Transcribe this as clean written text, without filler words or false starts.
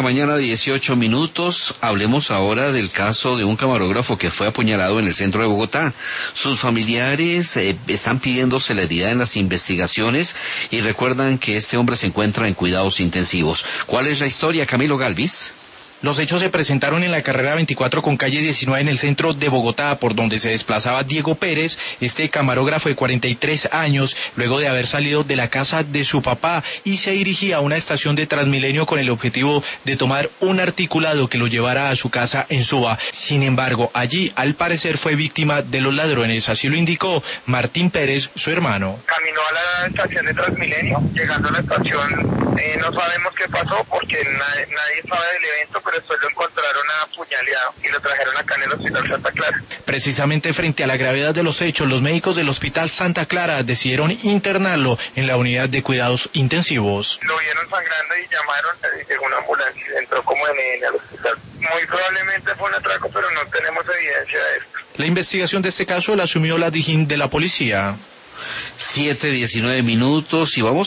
mañana, 18 minutos. Hablemos ahora del caso de un camarógrafo que fue apuñalado en el centro de Bogotá. Sus familiares están pidiendo celeridad en las investigaciones y recuerdan que este hombre se encuentra en cuidados intensivos. ¿Cuál es la historia, Camilo Galvis? Los hechos se presentaron en la carrera 24 con calle 19 en el centro de Bogotá, por donde se desplazaba Diego Pérez, este camarógrafo de 43 años, luego de haber salido de la casa de su papá y se dirigía a una estación de Transmilenio con el objetivo de tomar un articulado que lo llevara a su casa en Suba. Sin embargo, allí, al parecer, fue víctima de los ladrones, así lo indicó Martín Pérez, su hermano. Caminó a la estación de Transmilenio, llegando a la estación no sabemos qué pasó porque nadie sabe del evento, pero después lo encontraron apuñaleado y lo trajeron acá en el Hospital Santa Clara. Precisamente frente a la gravedad de los hechos, los médicos del Hospital Santa Clara decidieron internarlo en la unidad de cuidados intensivos. Lo vieron sangrando y llamaron, llegó una ambulancia y entró como en el hospital. Muy probablemente fue un atraco, pero no tenemos evidencia de esto. La investigación de este caso la asumió la DIJÍN de la policía. 7:19 minutos y vamos